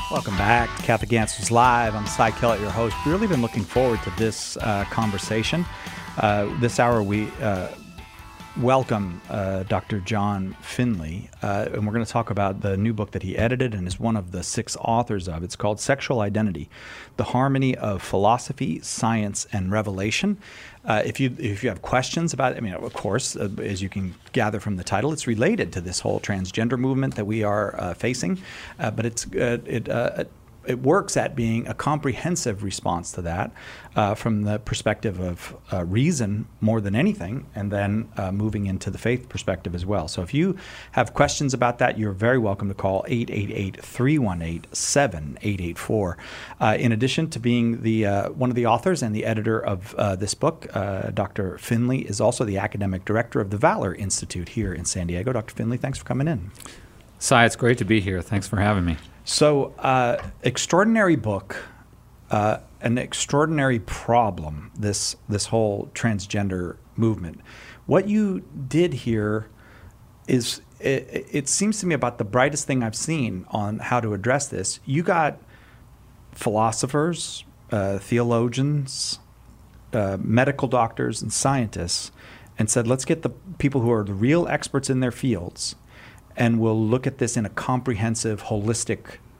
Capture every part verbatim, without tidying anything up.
Welcome back to Catholic Answers Live. I'm Cy Kellett, your host. We've really been looking forward to this uh, conversation. Uh, this hour, we uh, welcome uh, Doctor John Finley, uh, and we're going to talk about the new book that he edited and is one of the six authors of. It's called Sexual Identity: The Harmony of Philosophy, Science, and Revelation. Uh, if you if you have questions about it, I mean, of course, uh, as you can gather from the title, it's related to this whole transgender movement that we are uh, facing, uh, but it's uh, it. Uh, It works at being a comprehensive response to that uh, from the perspective of uh, reason more than anything, and then uh, moving into the faith perspective as well. So if you have questions about that, you're very welcome to call eight eight eight, three one eight, seven eight eight four. Uh, in addition to being the uh, one of the authors and the editor of uh, this book, uh, Doctor Finley is also the academic director of the Valor Institute here in San Diego. Doctor Finley, thanks for coming in. Cy, it's great to be here. Thanks for having me. So, uh, extraordinary book, uh, an extraordinary problem, this this whole transgender movement. What you did here is, it, it seems to me, about the brightest thing I've seen on how to address this. You got philosophers, uh, theologians, uh, medical doctors, and scientists, and said, let's get the people who are the real experts in their fields, and we'll look at this in a comprehensive, holistic,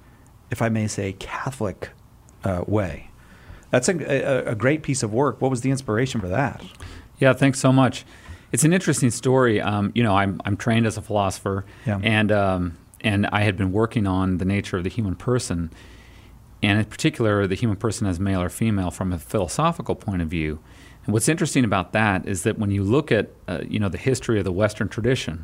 if I may say, Catholic uh, way. That's a, a, a great piece of work. What was the inspiration for that? Yeah, thanks so much. It's an interesting story. Um, you know, I'm I'm trained as a philosopher, yeah. and um, and I had been working on the nature of the human person, and in particular, the human person as male or female from a philosophical point of view. And what's interesting about that is that when you look at uh, you know the history of the Western tradition,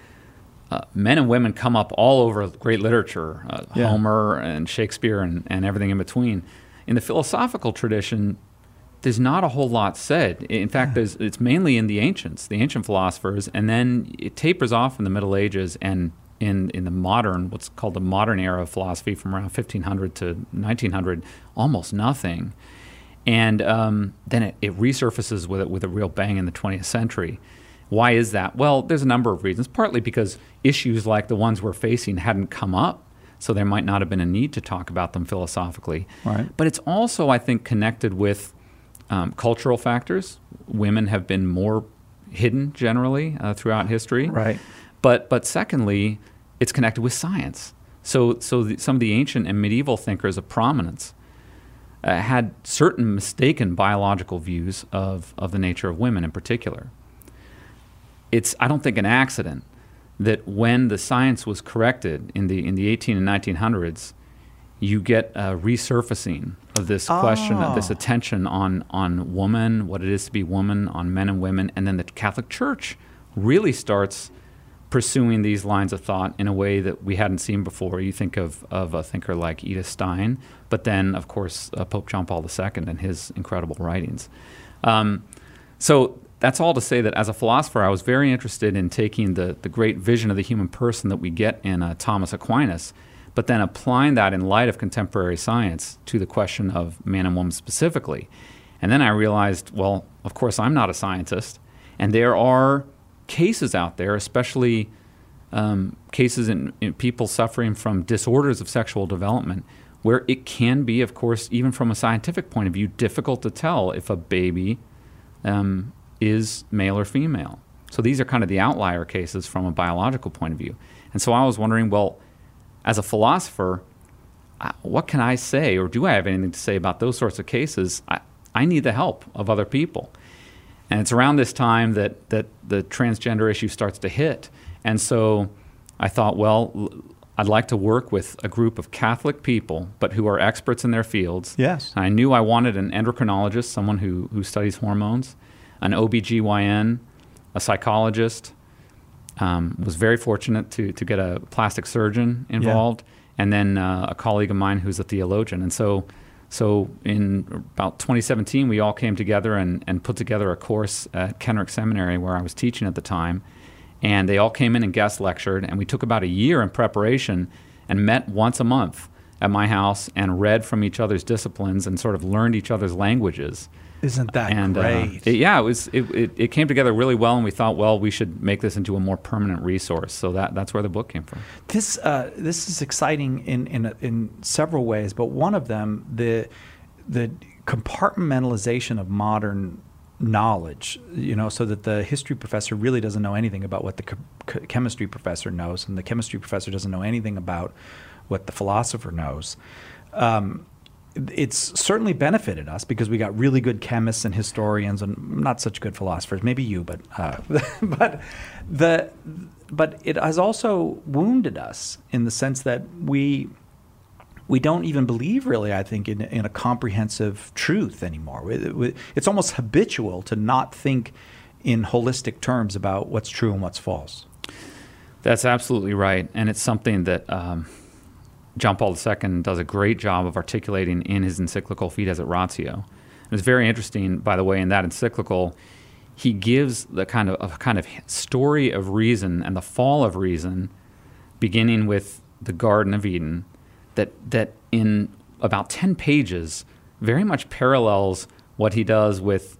Uh, men and women come up all over great literature, uh, yeah. Homer and Shakespeare and, and everything in between. In the philosophical tradition, there's not a whole lot said. In fact, there's, it's mainly in the ancients, the ancient philosophers, and then it tapers off in the Middle Ages and in, in the modern, what's called the modern era of philosophy from around fifteen hundred to nineteen hundred, almost nothing. And um, then it, it resurfaces with, it, with a real bang in the twentieth century. Why is that? Well, there's a number of reasons, partly because issues like the ones we're facing hadn't come up, so there might not have been a need to talk about them philosophically. Right. But it's also, I think, connected with um, cultural factors. Women have been more hidden generally uh, throughout history. Right. But but secondly, it's connected with science. So, so the, some of the ancient and medieval thinkers of prominence uh, had certain mistaken biological views of, of the nature of women in particular. It's, I don't think, an accident that when the science was corrected in the in the eighteen and nineteen hundreds, you get a resurfacing of this oh. question, of this attention on on woman, what it is to be woman, on men and women, and then the Catholic Church really starts pursuing these lines of thought in a way that we hadn't seen before. You think of of a thinker like Edith Stein, but then, of course, uh, Pope John Paul the Second and his incredible writings. Um, so. That's all to say that as a philosopher, I was very interested in taking the, the great vision of the human person that we get in uh, Thomas Aquinas, but then applying that in light of contemporary science to the question of man and woman specifically. And then I realized, well, of course, I'm not a scientist, and there are cases out there, especially um, cases in, in people suffering from disorders of sexual development, where it can be, of course, even from a scientific point of view, difficult to tell if a baby um, is male or female. So these are kind of the outlier cases from a biological point of view. And so I was wondering, well, as a philosopher, uh, what can I say, or do I have anything to say about those sorts of cases? I, I need the help of other people. And it's around this time that, that the transgender issue starts to hit. And so I thought, well, I'd like to work with a group of Catholic people, but who are experts in their fields. Yes. And I knew I wanted an endocrinologist, someone who, who studies hormones, an O B G Y N, a psychologist. Um, was very fortunate to to get a plastic surgeon involved, yeah. and then uh, a colleague of mine who's a theologian. And so, so in about twenty seventeen, we all came together and, and put together a course at Kenrick Seminary where I was teaching at the time. And they all came in and guest lectured, and we took about a year in preparation and met once a month at my house and read from each other's disciplines and sort of learned each other's languages Isn't that and, great? Uh, it, yeah, it was. It, it, it came together really well, and we thought, well, we should make this into a more permanent resource. So that that's where the book came from. This uh, this is exciting in in in several ways, but one of them, the the compartmentalization of modern knowledge, you know, so that the history professor really doesn't know anything about what the ch- chemistry professor knows, and the chemistry professor doesn't know anything about what the philosopher knows. Um, it's certainly benefited us because we got really good chemists and historians and not such good philosophers. Maybe you, but uh, but the but it has also wounded us in the sense that we we don't even believe really, I think, in, in a comprehensive truth anymore. It, it, it's almost habitual to not think in holistic terms about what's true and what's false. That's absolutely right, and it's something that um, John Paul the Second does a great job of articulating in his encyclical Fides et Ratio. It's very interesting, by the way, in that encyclical, he gives the kind of a kind of story of reason and the fall of reason, beginning with the Garden of Eden, that that in about ten pages very much parallels what he does with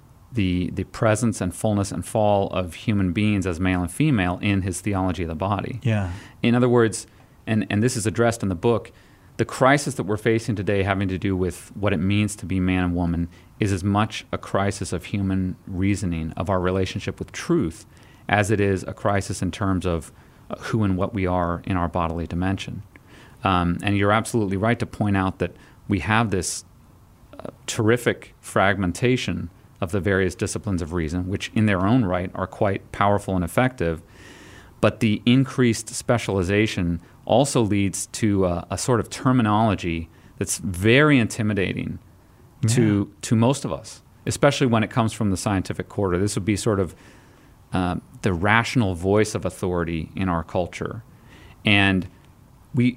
the the presence and fullness and fall of human beings as male and female in his theology of the body. Yeah. In other words, and, and this is addressed in the book, the crisis that we're facing today having to do with what it means to be man and woman is as much a crisis of human reasoning, of our relationship with truth, as it is a crisis in terms of who and what we are in our bodily dimension. Um, and you're absolutely right to point out that we have this uh, terrific fragmentation of the various disciplines of reason, which in their own right are quite powerful and effective. But the increased specialization also leads to a, a sort of terminology that's very intimidating yeah. to to most of us, especially when it comes from the scientific quarter. This would be sort of uh, the rational voice of authority in our culture. And we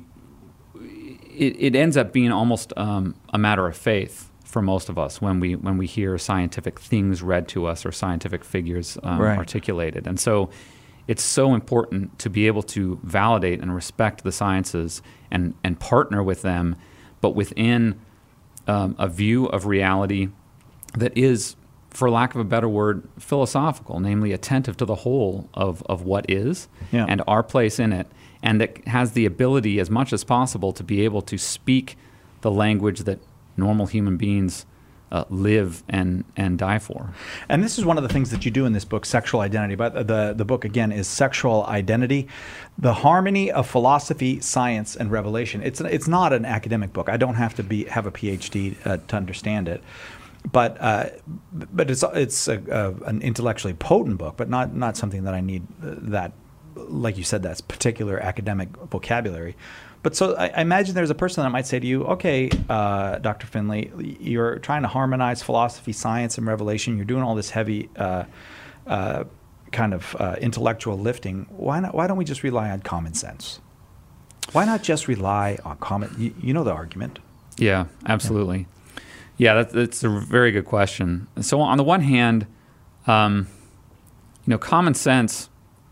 it, it ends up being almost um, a matter of faith for most of us when we when we hear scientific things read to us or scientific figures um, right. articulated. And so it's so important to be able to validate and respect the sciences and, and partner with them, but within um, a view of reality that is, for lack of a better word, philosophical, namely attentive to the whole of, of what is yeah. and our place in it, and that has the ability as much as possible to be able to speak the language that normal human beings Uh, live and, and die for. And this is one of the things that you do in this book, Sexual Identity. But the, the book, again, is Sexual Identity, the Harmony of Philosophy, Science, and Revelation. It's it's not an academic book. I don't have to be have a P H D uh, to understand it. But uh, but it's it's a, a, an intellectually potent book, but not, not something that I need uh, that, like you said, that's particular academic vocabulary. But so I, I imagine there's a person that might say to you, okay, uh, Doctor Finley, you're trying to harmonize philosophy, science, and revelation. You're doing all this heavy uh, uh, kind of uh, intellectual lifting. Why not? Why don't we just rely on common sense? Why not just rely on common? You, you know the argument. Yeah, absolutely. Yeah, yeah that, that's a very good question. So on the one hand, um, you know, common sense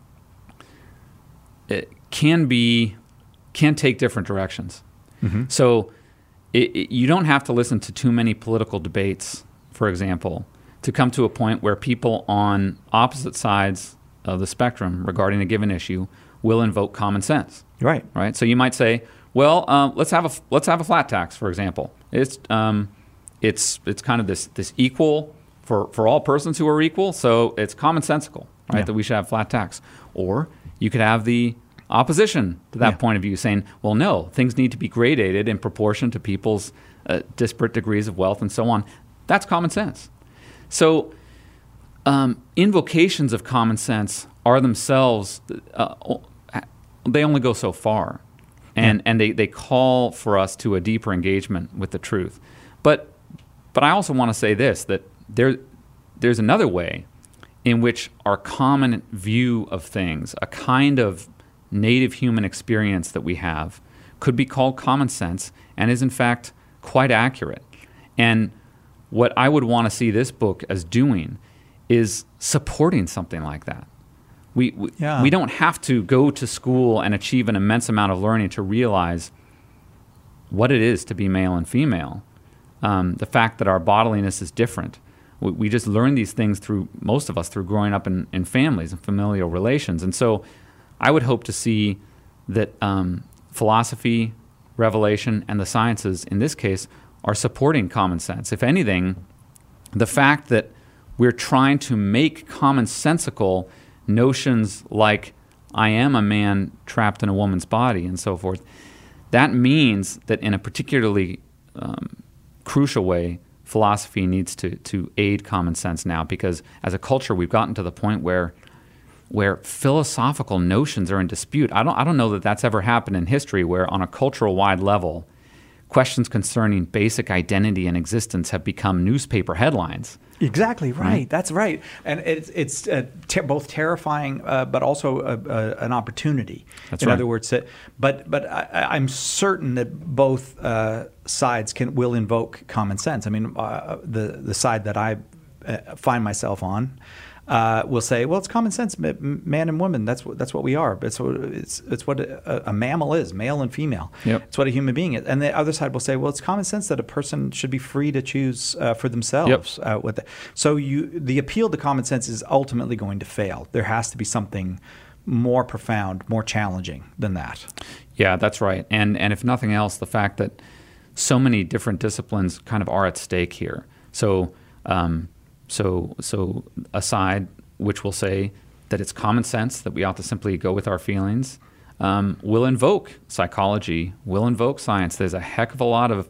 it can be. can take different directions. Mm-hmm. So it, it, you don't have to listen to too many political debates, for example, to come to a point where people on opposite sides of the spectrum regarding a given issue will invoke common sense. Right. Right. So you might say, well, um, let's have a let's have a flat tax, for example. It's um, it's it's kind of this this equal for, for all persons who are equal. So it's commonsensical, right, yeah. that we should have flat tax. Or you could have the opposition to that yeah. point of view, saying, well, no, things need to be gradated in proportion to people's uh, disparate degrees of wealth and so on. That's common sense. So um, invocations of common sense are themselves, uh, they only go so far. And yeah. and they, they call for us to a deeper engagement with the truth. But but I also want to say this, that there there's another way in which our common view of things, a kind of native human experience that we have, could be called common sense and is in fact quite accurate. And what I would want to see this book as doing is supporting something like that. We we, yeah. we don't have to go to school and achieve an immense amount of learning to realize what it is to be male and female. um, the fact that our bodiliness is different. We, we just learn these things through, most of us, through growing up in, in families and familial relations. And so I would hope to see that um, philosophy, revelation, and the sciences, in this case, are supporting common sense. If anything, the fact that we're trying to make commonsensical notions like I am a man trapped in a woman's body and so forth, that means that in a particularly um, crucial way, philosophy needs to, to aid common sense now, because as a culture we've gotten to the point where where philosophical notions are in dispute. I don't I don't know that that's ever happened in history, where on a cultural wide level, questions concerning basic identity and existence have become newspaper headlines. Exactly right. Right. That's right. And it's it's uh, ter- both terrifying, uh, but also a, a, an opportunity. That's in right. other words, uh, but but I, I'm certain that both uh, sides can will invoke common sense. I mean, uh, the the side that I uh, find myself on uh, will say, well, it's common sense, man and woman. That's what that's what we are. It's what it's it's what a, a mammal is, male and female. Yep. It's what a human being is. And the other side will say, well, it's common sense that a person should be free to choose uh, for themselves. Yep. Uh, what the, so you the appeal to common sense is ultimately going to fail. There has to be something more profound, more challenging than that. Yeah, that's right. And and if nothing else, the fact that so many different disciplines kind of are at stake here. So um, so so a side which will say that it's common sense that we ought to simply go with our feelings, um, will invoke psychology, will invoke science. There's a heck of a lot of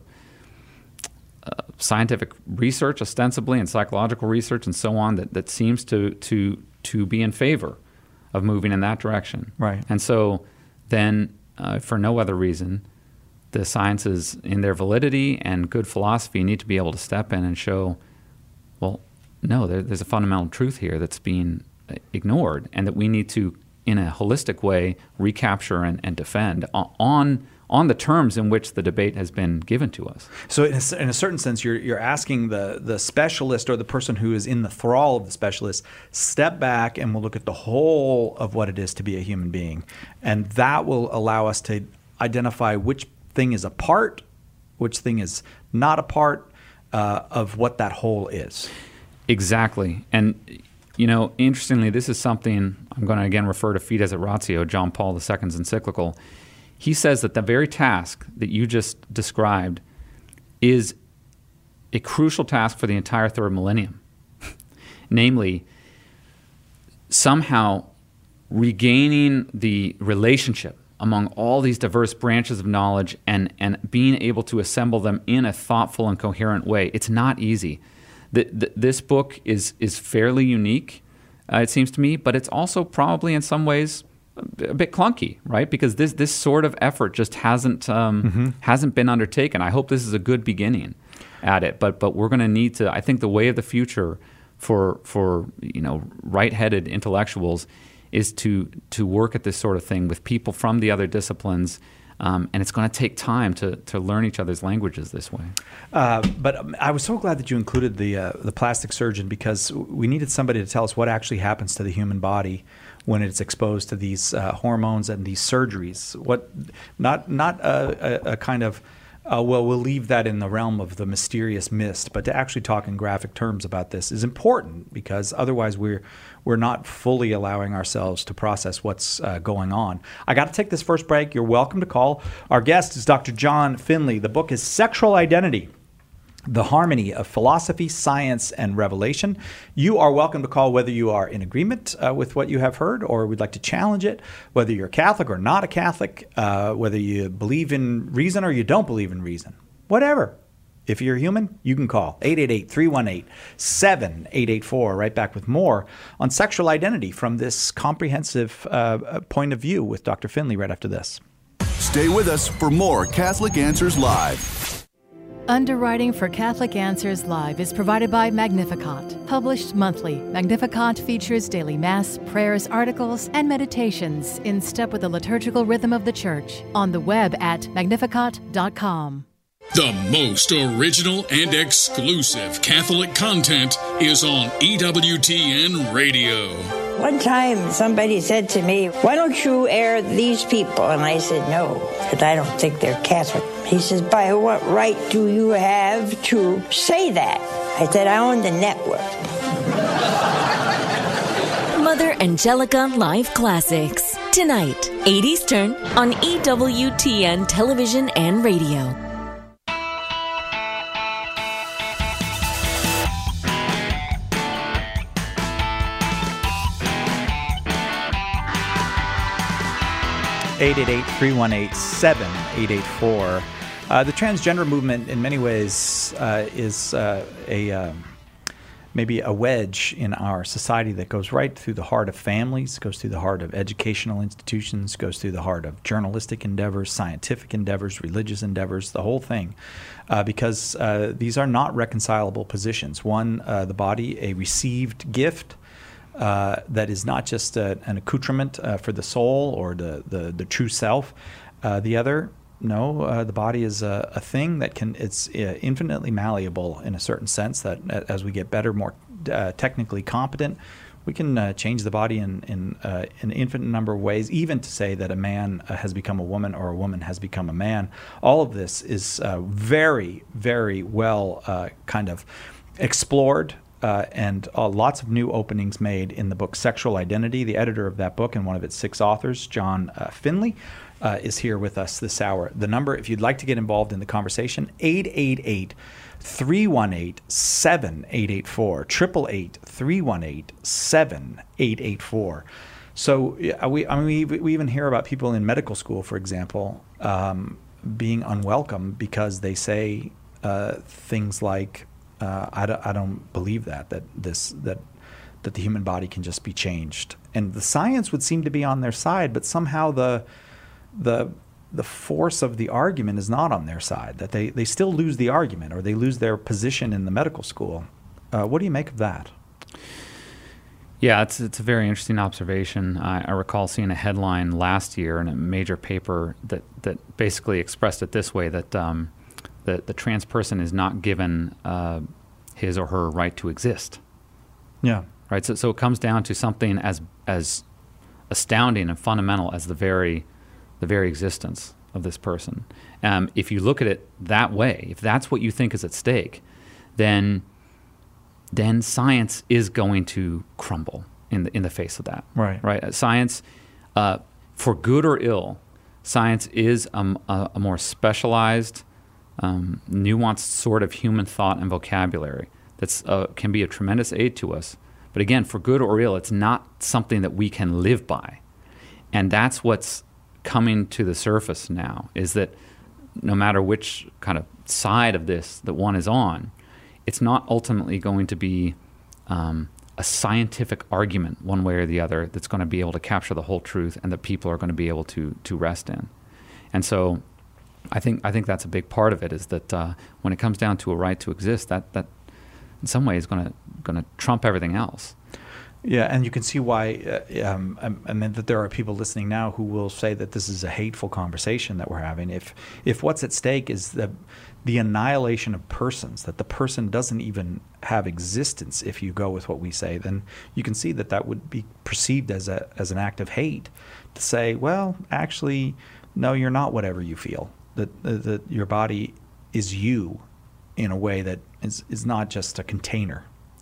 uh, scientific research, ostensibly, and psychological research, and so on, that, that seems to to to be in favor of moving in that direction. Right. And so then, uh, for no other reason, the sciences, in their validity and good philosophy, need to be able to step in and show, well, no, there, there's a fundamental truth here that's being ignored, and that we need to, in a holistic way, recapture and, and defend on on the terms in which the debate has been given to us. So in a, in a certain sense, you're you're asking the the specialist or the person who is in the thrall of the specialist, step back and we'll look at the whole of what it is to be a human being. And that will allow us to identify which thing is a part, which thing is not a part uh, of what that whole is. Exactly. And, you know, interestingly, this is something, I'm going to again refer to Fides et Ratio, John Paul the Second's encyclical. He says that the very task that you just described is a crucial task for the entire third millennium. Namely, somehow regaining the relationship among all these diverse branches of knowledge and, and being able to assemble them in a thoughtful and coherent way. It's not easy. The, the, this book is is fairly unique, uh, it seems to me, but it's also probably in some ways a bit clunky, right? Because this this sort of effort just hasn't um, mm-hmm. hasn't been undertaken. I hope this is a good beginning at it, but but we're going to need to. I think the way of the future for for you know right-headed intellectuals is to to work at this sort of thing with people from the other disciplines. Um, and it's going to take time to, to learn each other's languages this way. Uh, but I was so glad that you included the uh, the plastic surgeon, because we needed somebody to tell us what actually happens to the human body when it's exposed to these uh, hormones and these surgeries. What, not not a, a, a kind of uh, well, we'll leave that in the realm of the mysterious mist, but to actually talk in graphic terms about this is important, because otherwise we're we're not fully allowing ourselves to process what's uh, going on. I got to take this first break. You're welcome to call. Our guest is Doctor John Finley. The book is Sexual Identity: The Harmony of Philosophy, Science, and Revelation. You are welcome to call whether you are in agreement uh, with what you have heard or would like to challenge it, whether you're Catholic or not a Catholic, uh, whether you believe in reason or you don't believe in reason. Whatever. If you're human, you can call eight eight eight, three one eight, seven eight eight four. Right back with more on sexual identity from this comprehensive uh, point of view with Doctor Finley right after this. Stay with us for more Catholic Answers Live. Underwriting for Catholic Answers Live is provided by Magnificat. Published monthly, Magnificat features daily Mass, prayers, articles, and meditations in step with the liturgical rhythm of the Church. On the web at magnificat dot com. The most original and exclusive Catholic content is on E W T N Radio. One time somebody said to me, why don't you air these people? And I said, no, because I don't think they're Catholic. He says, by what right do you have to say that? I said, I own the network. Mother Angelica Live Classics. Tonight, eight Eastern on E W T N Television and Radio. eight eight eight, three one eight, seven eight eight four. Uh, the transgender movement, in many ways, uh, is uh, a uh, maybe a wedge in our society that goes right through the heart of families, goes through the heart of educational institutions, goes through the heart of journalistic endeavors, scientific endeavors, religious endeavors, the whole thing, uh, because uh, these are not reconcilable positions. One, uh, the body, a received gift, Uh, that is not just a, an accoutrement uh, for the soul or the, the, the true self. Uh, the other, no, uh, the body is a, a thing that can, it's uh, infinitely malleable in a certain sense that uh, as we get better, more uh, technically competent, we can uh, change the body in, in uh, an infinite number of ways, even to say that a man uh, has become a woman or a woman has become a man. All of this is uh, very, very well uh, kind of explored. Uh, and uh, lots of new openings made in the book Sexual Identity. The editor of that book and one of its six authors, John uh, Finley, uh, is here with us this hour. The number, if you'd like to get involved in the conversation, eight eight eight, three one eight, seven eight eight four, eight eight eight, three one eight, seven eight eight four. So uh, we, I mean, we, we even hear about people in medical school, for example, um, being unwelcome because they say uh, things like, Uh, I, don't, I don't believe that that this that that the human body can just be changed, and the science would seem to be on their side, but somehow the the the force of the argument is not on their side. That they, they still lose the argument, or they lose their position in the medical school. Uh, what do you make of that? Yeah, it's it's a very interesting observation. I, I recall seeing a headline last year in a major paper that that basically expressed it this way: that um, The, the trans person is not given uh, his or her right to exist. Yeah. Right. So, so it comes down to something as as astounding and fundamental as the very the very existence of this person. Um, if you look at it that way, if that's what you think is at stake, then then science is going to crumble in the in the face of that. Right. Right. Uh, science, uh, for good or ill, science is a, a, a more specialized, Um, nuanced sort of human thought and vocabulary that's uh, can be a tremendous aid to us. But again, for good or ill, it's not something that we can live by. And that's what's coming to the surface now, is that no matter which kind of side of this that one is on, it's not ultimately going to be um, a scientific argument one way or the other that's going to be able to capture the whole truth and that people are going to be able to to rest in. And so I think I think that's a big part of it, is that uh, when it comes down to a right to exist, that that in some ways is going to going to trump everything else. Yeah, and you can see why. Uh, um, I, I mean, that there are people listening now who will say that this is a hateful conversation that we're having. If if what's at stake is the the annihilation of persons, that the person doesn't even have existence, if you go with what we say, then you can see that that would be perceived as a as an act of hate. To say, well, actually, no, you're not whatever you feel. That, that your body is you in a way that is, is not just a container.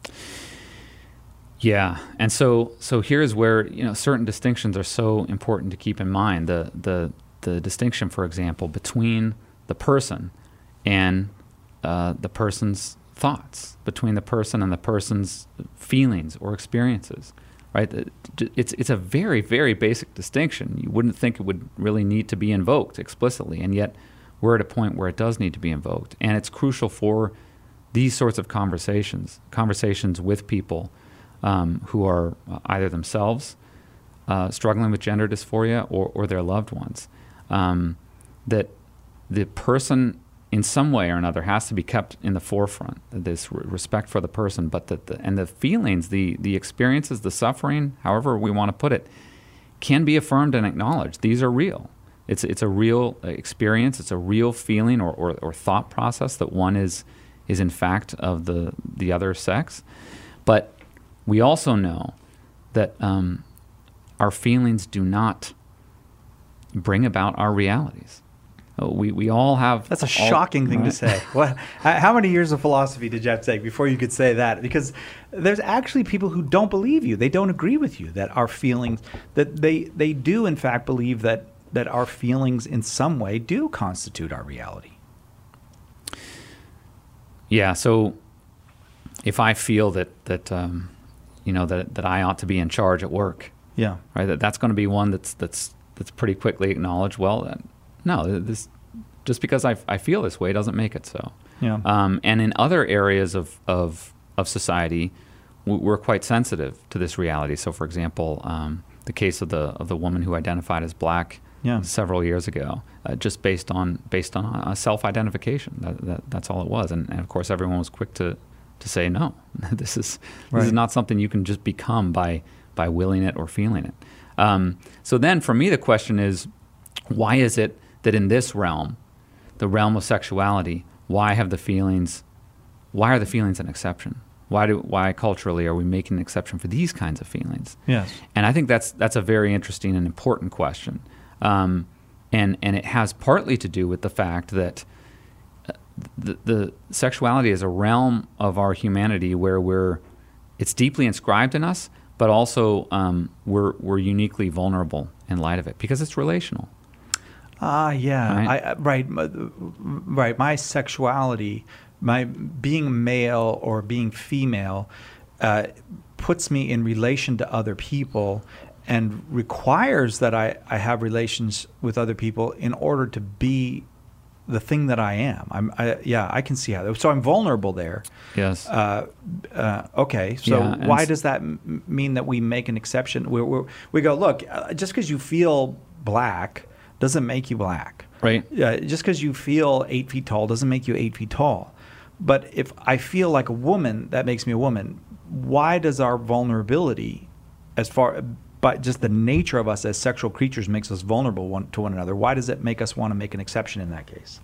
Yeah, and so so here's where, you know, certain distinctions are so important to keep in mind. The the the distinction, for example, between the person and uh, the person's thoughts, between the person and the person's feelings or experiences. Right, it's it's a very, very basic distinction. You wouldn't think it would really need to be invoked explicitly, and yet we're at a point where it does need to be invoked. And it's crucial for these sorts of conversations, conversations with people um, who are either themselves uh, struggling with gender dysphoria or, or their loved ones, um, that the person in some way or another has to be kept in the forefront, this respect for the person, but that the, and the feelings, the the experiences, the suffering, however we want to put it, can be affirmed and acknowledged. These are real. It's it's a real experience. It's a real feeling or, or, or thought process that one is is in fact of the the other sex. But we also know that um, our feelings do not bring about our realities. Uh, we we all have. That's a all, shocking thing right? to say. What? How many years of philosophy did you have to take before you could say that? Because there's actually people who don't believe you. They don't agree with you that our feelings, that they they do in fact believe that that our feelings in some way do constitute our reality. Yeah. So if I feel that that um, you know that that I ought to be in charge at work, Yeah. right? That that's going to be one that's that's that's pretty quickly acknowledged. Well, uh, no, this just because I, I feel this way doesn't make it so. Yeah. Um, and in other areas of of of society, we're quite sensitive to this reality. So, for example, um, the case of the of the woman who identified as black Yeah. several years ago, uh, just based on based on a self-identification. That, that, that's all it was. And, and of course, everyone was quick to, to say no. this is Right. this is not something you can just become by by willing it or feeling it. Um, so then, for me, the question is, why is it that in this realm, the realm of sexuality, why have the feelings? Why are the feelings an exception? Why do why culturally are we making an exception for these kinds of feelings? Yes. And I think that's that's a very interesting and important question, um, and and it has partly to do with the fact that the, the sexuality is a realm of our humanity where we're it's deeply inscribed in us, but also um, we're we're uniquely vulnerable in light of it because it's relational. Ah, yeah, Right? I, I- right, m- right. My sexuality, my being male or being female, uh, puts me in relation to other people, and requires that I, I have relations with other people in order to be the thing that I am. I'm, I, yeah, I can see how. So I'm vulnerable there. Yes. Uh, uh, okay, so Yeah, and why s- does that m- mean that we make an exception? We we we go, look, uh, just because you feel black doesn't make you black. Right. Uh, just because you feel eight feet tall doesn't make you eight feet tall. But if I feel like a woman, that makes me a woman. Why does our vulnerability, as far but just the nature of us as sexual creatures, makes us vulnerable one, to one another? Why does it make us want to make an exception in that case?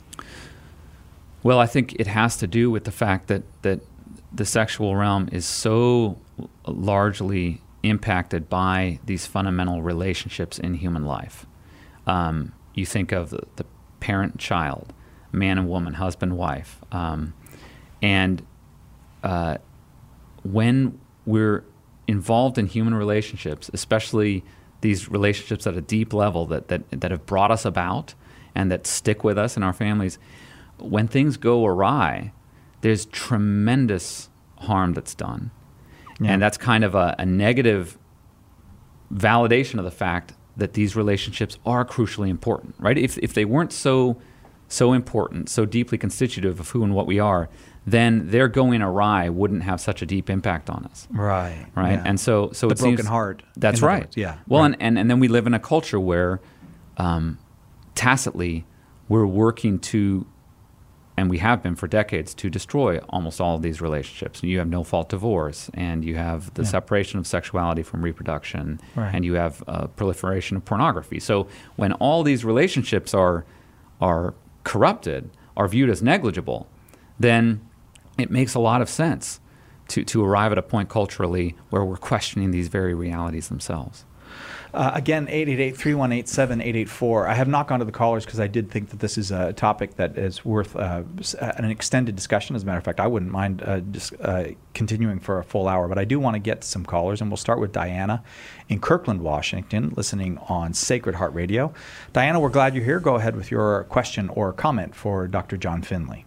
Well, I think it has to do with the fact that, that the sexual realm is so largely impacted by these fundamental relationships in human life. Um, you think of the, the parent-child, man and woman, husband-wife. Um, and uh, when we're involved in human relationships, especially these relationships at a deep level that, that, that have brought us about and that stick with us in our families, when things go awry, there's tremendous harm that's done. Yeah. And that's kind of a, a negative validation of the fact that these relationships are crucially important, right? If if they weren't so so important, so deeply constitutive of who and what we are, then their going awry wouldn't have such a deep impact on us. Right. Right. yeah. And so so The it seems, broken heart, That's in other right. words, yeah, Well, right. and, and, and then we live in a culture where um, tacitly we're working to, and we have been for decades, to destroy almost all of these relationships. You have no-fault divorce, and you have the Yeah. separation of sexuality from reproduction, Right. and you have uh, proliferation of pornography. So when all these relationships are are corrupted, are viewed as negligible, then it makes a lot of sense to, to arrive at a point culturally where we're questioning these very realities themselves. Uh, again, eight eight eight, three one eight, seven eight eight four. I have not gone to the callers because I did think that this is a topic that is worth uh, s- uh, an extended discussion. As a matter of fact, I wouldn't mind uh, just uh, continuing for a full hour, but I do want to get to some callers, and we'll start with Diana in Kirkland, Washington, listening on Sacred Heart Radio. Diana, we're glad you're here. Go ahead with your question or comment for Doctor John Finley.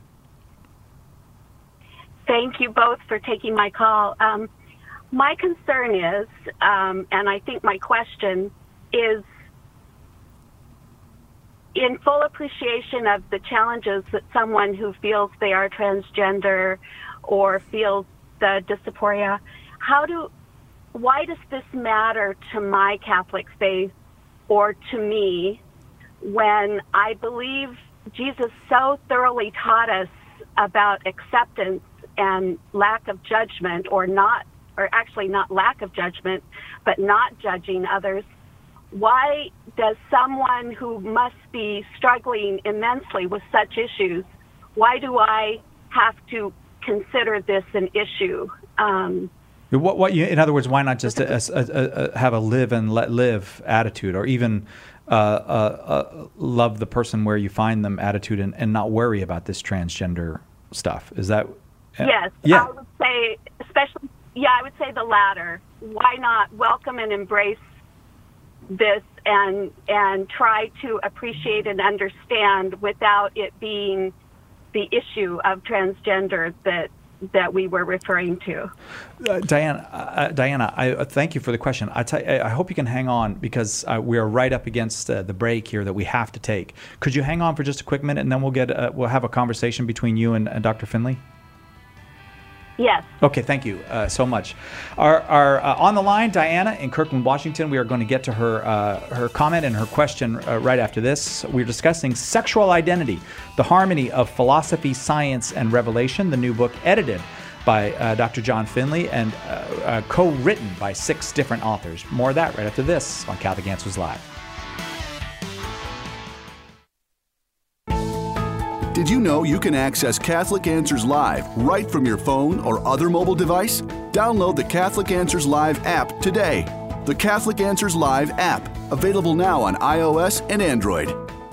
Thank you both for taking my call. Um, my concern is, um, and I think my question is, in full appreciation of the challenges that someone who feels they are transgender or feels the dysphoria, how do, why does this matter to my Catholic faith or to me when I believe Jesus so thoroughly taught us about acceptance and lack of judgment, or not, or actually not lack of judgment, but not judging others? Why does someone who must be struggling immensely with such issues, why do I have to consider this an issue? Um, What, what you, in other words, why not just a, a, a, have a live and let live attitude, or even uh, uh, uh, love the person where you find them attitude, and, and not worry about this transgender stuff? Is that? Yes. Yeah. I would say, especially, yeah, I would say the latter. Why not welcome and embrace this and and try to appreciate and understand without it being the issue of transgender that that we were referring to. Uh, Diana, uh, Diana, I uh, thank you for the question. I, tell, I hope you can hang on, because uh, we are right up against uh, the break here that we have to take. Could you hang on for just a quick minute, and then we'll get uh, we'll have a conversation between you and, and Doctor Finley? Yes. Okay, thank you uh, so much. Our, our uh, on the line, Diana in Kirkland, Washington. We are going to get to her uh, her comment and her question uh, right after this. We're discussing Sexual Identity, the Harmony of Philosophy, Science, and Revelation, the new book edited by uh, Doctor John Finley and uh, uh, co-written by six different authors. More of that right after this on Catholic Answers Live. Did you know you can access Catholic Answers Live right from your phone or other mobile device? Download the Catholic Answers Live app today. The Catholic Answers Live app, available now on iOS and Android.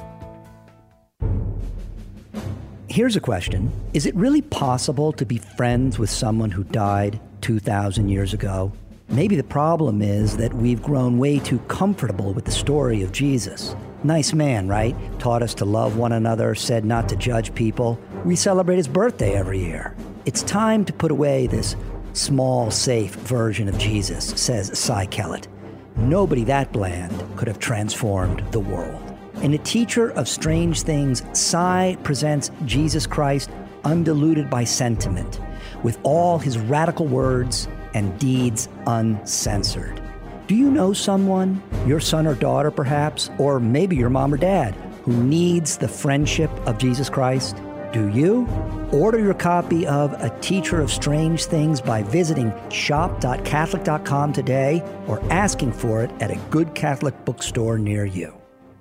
Here's a question. Is it really possible to be friends with someone who died two thousand years ago? Maybe the problem is that we've grown way too comfortable with the story of Jesus. Nice man, right? Taught us to love one another, said not to judge people. We celebrate his birthday every year. It's time to put away this small, safe version of Jesus, says Cy Kellett. Nobody that bland could have transformed the world. In A Teacher of Strange Things, Cy presents Jesus Christ undiluted by sentiment, with all his radical words and deeds uncensored. Do you know someone, your son or daughter perhaps, or maybe your mom or dad, who needs the friendship of Jesus Christ? Do you? Order your copy of A Teacher of Strange Things by visiting shop dot catholic dot com today, or asking for it at a good Catholic bookstore near you.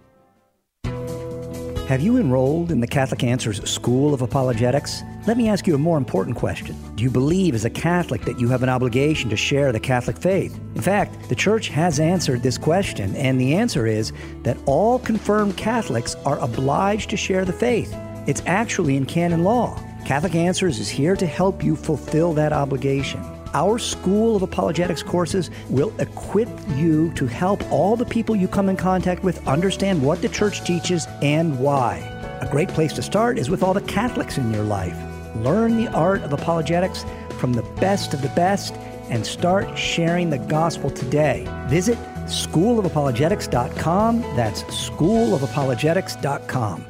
Have you enrolled in the Catholic Answers School of Apologetics? Let me ask you a more important question. Do you believe as a Catholic that you have an obligation to share the Catholic faith? In fact, the Church has answered this question, and the answer is that all confirmed Catholics are obliged to share the faith. It's actually in canon law. Catholic Answers is here to help you fulfill that obligation. Our School of Apologetics courses will equip you to help all the people you come in contact with understand what the Church teaches and why. A great place to start is with all the Catholics in your life. Learn the art of apologetics from the best of the best and start sharing the gospel today. Visit school of apologetics dot com. That's school of apologetics dot com.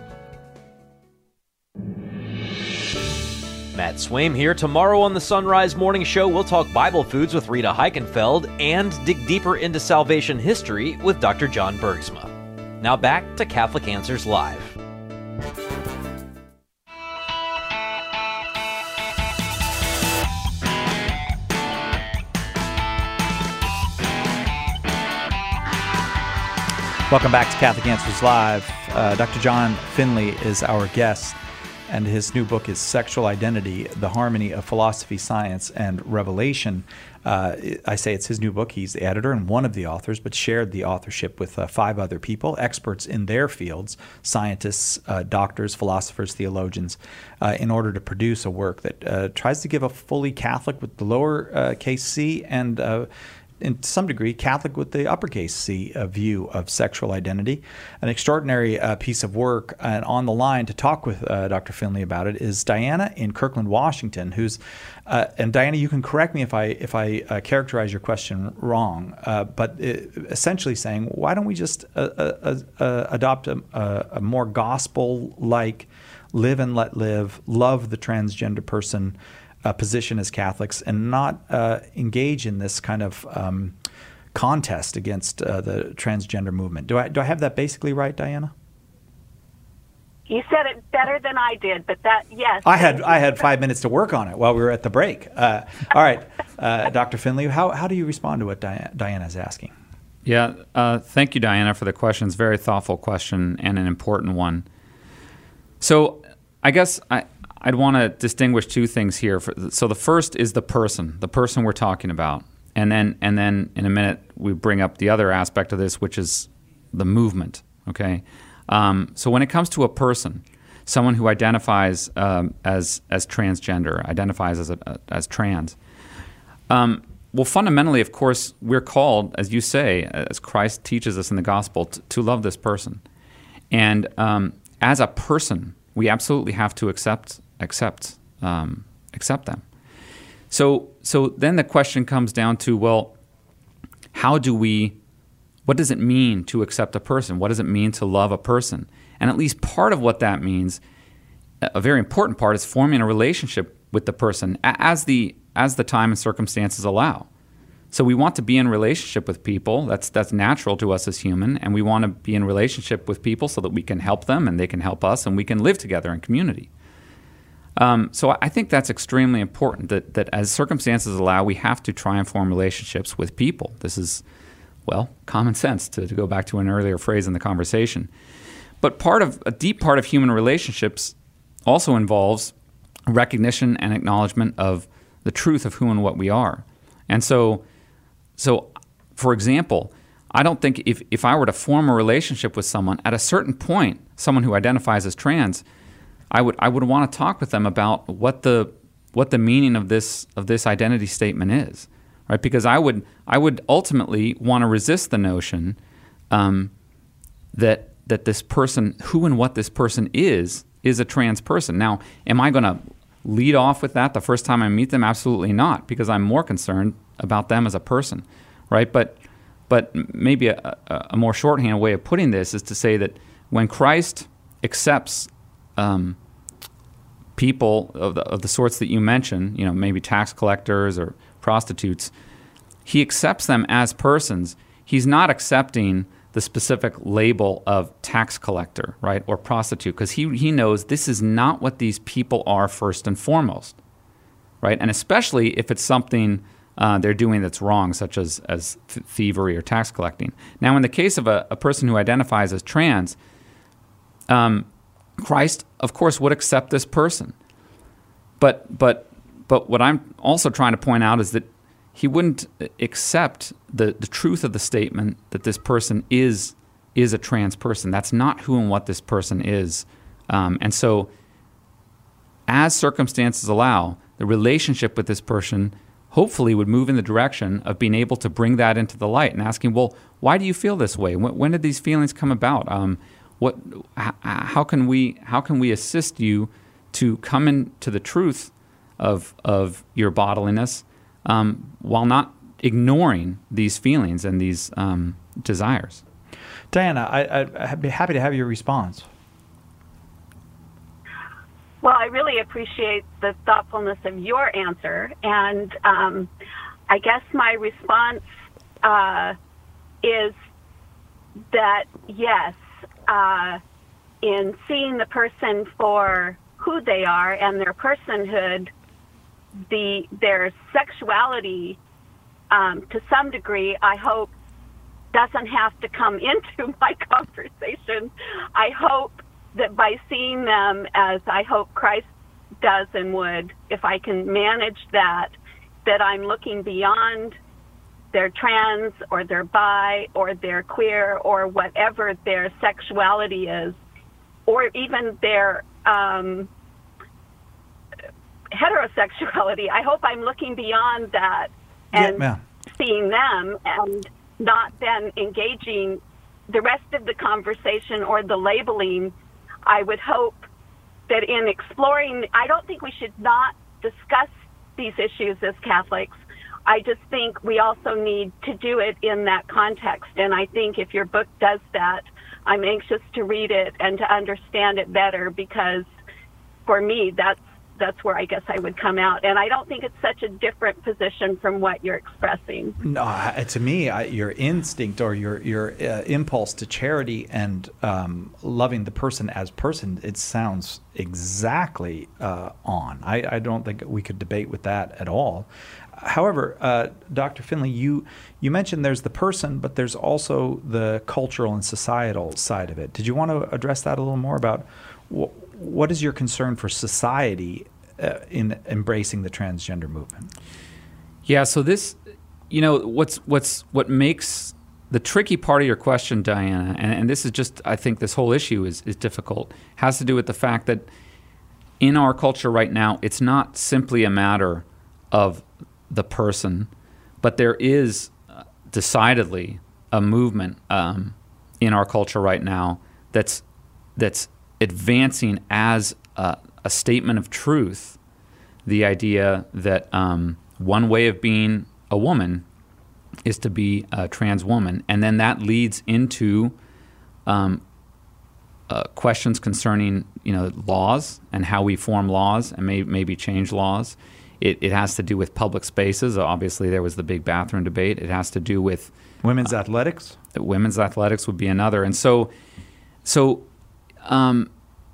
Matt Swaim here. Tomorrow on the Sunrise Morning Show, we'll talk Bible foods with Rita Heichenfeld and dig deeper into salvation history with Doctor John Bergsma. Now back to Catholic Answers Live. Welcome back to Catholic Answers Live. Uh, Doctor John Finley is our guest, and his new book is Sexual Identity, the Harmony of Philosophy, Science, and Revelation. Uh, I say it's his new book. He's the editor and one of the authors, but shared the authorship with uh, five other people, experts in their fields, scientists, uh, doctors, philosophers, theologians, uh, in order to produce a work that uh, tries to give a fully Catholic with the lower uh, case C and uh, in some degree, Catholic with the uppercase C uh, view of sexual identity. An extraordinary uh, piece of work. And on the line to talk with uh, Doctor Finley about it is Diana in Kirkland, Washington, who's, uh, and Diana, you can correct me if I if I uh, characterize your question wrong, uh, but it, essentially saying, why don't we just uh, uh, uh, adopt a, a more gospel-like live and let live, love the transgender person, Uh, position as Catholics, and not uh, engage in this kind of um, contest against uh, the transgender movement. Do I do I have that basically right, Diana? You said it better than I did, but that yes. I had I had five minutes to work on it while we were at the break. Uh, all right, uh, Doctor Finley, how how do you respond to what Di- Diana is asking? Yeah, uh, thank you, Diana, for the question. It's a very thoughtful question and an important one. So I guess I. I'd want to distinguish two things here. So the first is the person, the person we're talking about. And then and then in a minute, we bring up the other aspect of this, which is the movement, okay? Um, so when it comes to a person, someone who identifies um, as as transgender, identifies as, a, as trans, um, well, fundamentally, of course, we're called, as you say, as Christ teaches us in the gospel, to, to love this person. And um, as a person, we absolutely have to accept accept um, accept them. So so then the question comes down to, well, how do we, what does it mean to accept a person? What does it mean to love a person? And at least part of what that means, a very important part, is forming a relationship with the person as the as the time and circumstances allow. So we want to be in relationship with people. That's that's natural to us as human, and we want to be in relationship with people so that we can help them and they can help us, and we can live together in community. Um, so I think that's extremely important, that, that as circumstances allow, we have to try and form relationships with people. This is, well, common sense, to, to go back to an earlier phrase in the conversation. But part of a deep part of human relationships also involves recognition and acknowledgement of the truth of who and what we are. And so, so for example, I don't think if, if I were to form a relationship with someone, at a certain point, someone who identifies as trans, I would I would want to talk with them about what the what the meaning of this of this identity statement is, right? Because I would I would ultimately want to resist the notion um, that that this person, who and what this person is, is a trans person. Now, am I going to lead off with that the first time I meet them? Absolutely not, because I'm more concerned about them as a person, right? But but maybe a, a more shorthand way of putting this is to say that when Christ accepts um, people of the, of the sorts that you mentioned, you know, maybe tax collectors or prostitutes, he accepts them as persons. He's not accepting the specific label of tax collector, right, or prostitute, because he, he knows this is not what these people are first and foremost, right? And especially if it's something uh, they're doing that's wrong, such as, as th- thievery or tax collecting. Now, in the case of a, a person who identifies as trans, um, Christ, of course, would accept this person. But but but what I'm also trying to point out is that he wouldn't accept the, the truth of the statement that this person is is a trans person. That's not who and what this person is. Um, and so, as circumstances allow, the relationship with this person hopefully would move in the direction of being able to bring that into the light and asking, well, why do you feel this way? When, when did these feelings come about? Um, what, h- how can we how can we assist you to come into the truth of of your bodiliness, um, while not ignoring these feelings and these um, desires? Diana, I, I'd be happy to have your response. Well, I really appreciate the thoughtfulness of your answer, and um, I guess my response uh, is that yes, uh, in seeing the person for who they are and their personhood, the their sexuality, um, to some degree, I hope, doesn't have to come into my conversation. I hope that by seeing them as I hope Christ does and would, if I can manage that, that I'm looking beyond their trans or their bi or their queer or whatever their sexuality is, or even their um, heterosexuality. I hope I'm looking beyond that and yeah, seeing them and not then engaging the rest of the conversation or the labeling. I would hope that in exploring, I don't think we should not discuss these issues as Catholics. I just think we also need to do it in that context. And I think if your book does that, I'm anxious to read it and to understand it better, because for me, that's that's where I guess I would come out. And I don't think it's such a different position from what you're expressing. No, I- to me, I, your instinct or your your uh, impulse to charity and um, loving the person as person, it sounds exactly uh, on. I, I don't think we could debate with that at all. However, uh, Doctor Finley, you you mentioned there's the person, but there's also the cultural and societal side of it. Did you want to address that a little more about wh- what is your concern for society uh, in embracing the transgender movement? Yeah, so this, you know, what's what's what makes the tricky part of your question, Diana, and, and this is just, I think this whole issue is, is difficult, has to do with the fact that in our culture right now, it's not simply a matter of the person, but there is decidedly a movement um, in our culture right now that's that's advancing as a, a statement of truth the idea that um, one way of being a woman is to be a trans woman, and then that leads into um, uh, questions concerning, you know, laws and how we form laws and may, maybe change laws. It, it has to do with public spaces. Obviously, there was the big bathroom debate. It has to do with women's uh, athletics. Women's athletics would be another, and so, so, um,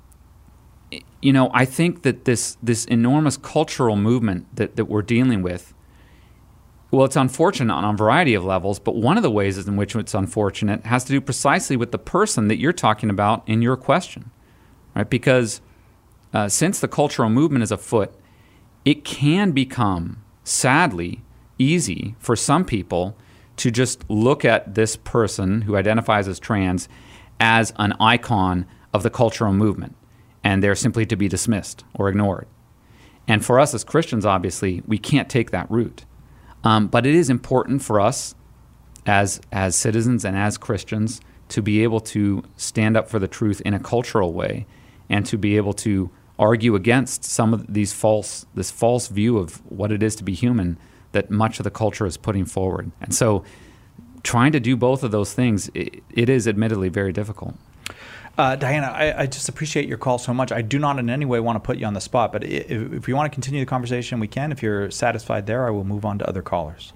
you know, I think that this this enormous cultural movement that that we're dealing with. Well, it's unfortunate on a variety of levels, but one of the ways in which it's unfortunate has to do precisely with the person that you're talking about in your question, right? Because uh, since the cultural movement is afoot, it can become, sadly, easy for some people to just look at this person who identifies as trans as an icon of the cultural movement, and they're simply to be dismissed or ignored. And for us as Christians, obviously, we can't take that route. Um, but it is important for us as as citizens and as Christians to be able to stand up for the truth in a cultural way and to be able to argue against some of these false this false view of what it is to be human that much of the culture is putting forward. And so trying to do both of those things, it, it is admittedly very difficult. Uh, Diana, I, I just appreciate your call so much. I do not in any way want to put you on the spot, but if, if we want to continue the conversation, we can. If you're satisfied there, I will move on to other callers.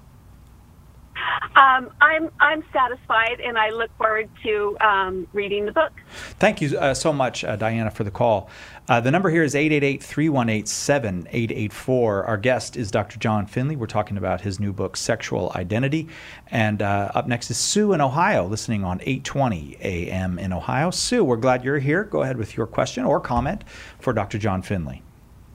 Um, I'm I'm satisfied, and I look forward to um, reading the book. Thank you uh, so much, uh, Diana, for the call. Uh, the number here is eight eight eight, three one eight, seven eight eight four. Our guest is Doctor John Finley. We're talking about his new book, Sexual Identity. And uh, up next is Sue in Ohio, listening on eight twenty A M in Ohio. Sue, we're glad you're here. Go ahead with your question or comment for Doctor John Finley.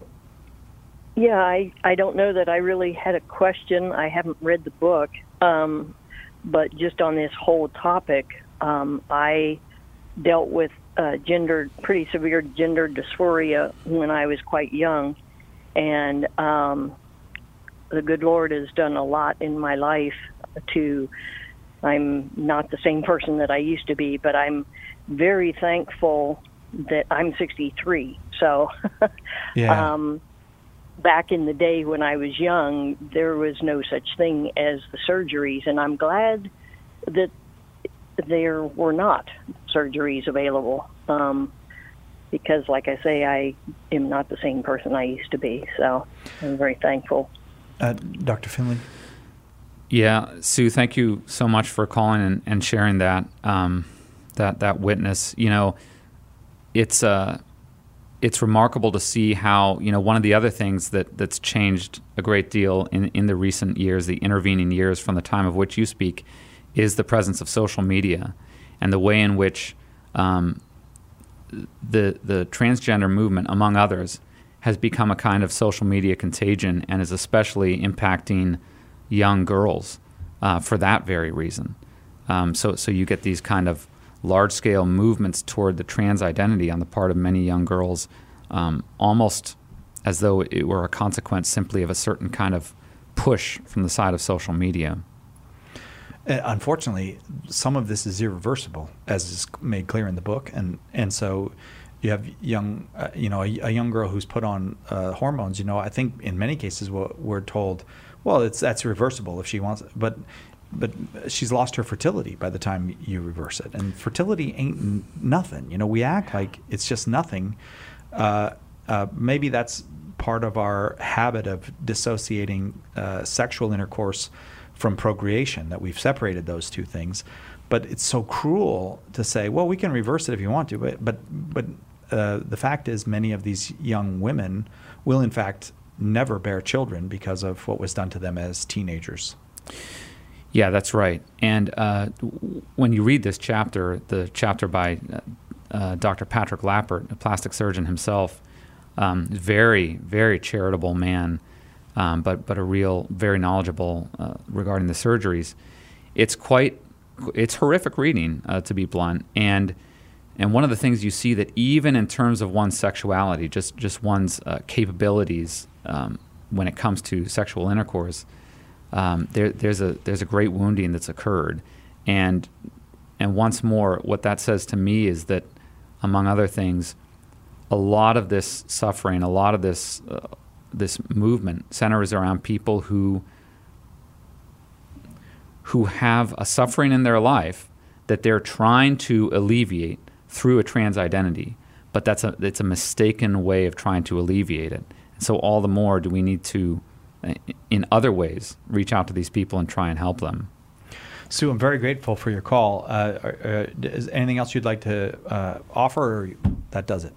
Yeah, I, I don't know that I really had a question. I haven't read the book. Um, but just on this whole topic, um, I dealt with uh, gender, pretty severe gender dysphoria when I was quite young. And um, the good Lord has done a lot in my life to, I'm not the same person that I used to be, but I'm very thankful that I'm sixty-three. So, yeah. um, back in the day when I was young, there was no such thing as the surgeries, and I'm glad that there were not surgeries available um, because, like I say, I am not the same person I used to be, so I'm very thankful. Uh, Doctor Finley? Yeah, Sue, thank you so much for calling and, and sharing that, um, that that witness. You know, it's... Uh, It's remarkable to see how, you know, one of the other things that, that's changed a great deal in, in the recent years, the intervening years from the time of which you speak, is the presence of social media and the way in which um, the the transgender movement, among others, has become a kind of social media contagion and is especially impacting young girls uh, for that very reason. Um, so, so you get these kind of large-scale movements toward the trans identity on the part of many young girls, um, almost as though it were a consequence simply of a certain kind of push from the side of social media. Uh, unfortunately, some of this is irreversible, as is made clear in the book, and and so you have young, uh, you know, a, a young girl who's put on uh, hormones. You know, I think in many cases we're, we're told, well, it's that's reversible if she wants it, but. But she's lost her fertility by the time you reverse it. And fertility ain't n- nothing. You know, we act like it's just nothing. Uh, uh, maybe that's part of our habit of dissociating uh, sexual intercourse from procreation, that we've separated those two things. But it's so cruel to say, well, we can reverse it if you want to. But, but, but uh, the fact is many of these young women will, in fact, never bear children because of what was done to them as teenagers. Yeah, that's right. And uh, when you read this chapter, the chapter by uh, Doctor Patrick Lappert, a plastic surgeon himself, um, very, very charitable man, um, but but a real, very knowledgeable uh, regarding the surgeries. It's quite, it's horrific reading, uh, to be blunt, and and one of the things you see that even in terms of one's sexuality, just just one's uh, capabilities um, when it comes to sexual intercourse, um, there there's a there's a great wounding that's occurred, and and once more, what that says to me is that, among other things, a lot of this suffering, a lot of this uh, this movement centers around people who who have a suffering in their life that they're trying to alleviate through a trans identity, but that's a it's a mistaken way of trying to alleviate it. And so all the more do we need to, in other ways, reach out to these people and try and help them. Sue, I'm very grateful for your call. Uh, uh, is anything else you'd like to uh, offer, or that does it?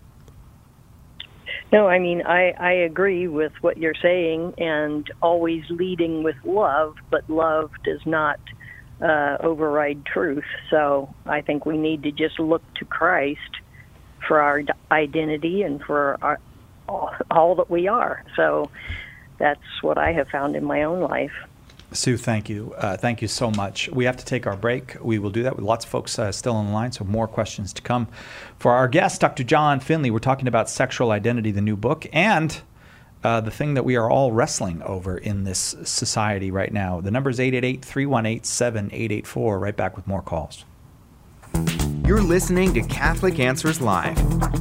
No, I mean, I, I agree with what you're saying, and always leading with love, but love does not uh, override truth. So I think we need to just look to Christ for our identity and for our, all, all that we are. So that's what I have found in my own life. Sue, thank you. Uh, thank you so much. We have to take our break. We will do that with lots of folks uh, still on the line, so more questions to come. For our guest, Doctor John Finley, we're talking about Sexual Identity, the new book, and uh, the thing that we are all wrestling over in this society right now. The number is eight eight eight, three one eight, seven eight eight four. Right back with more calls. You're listening to Catholic Answers Live.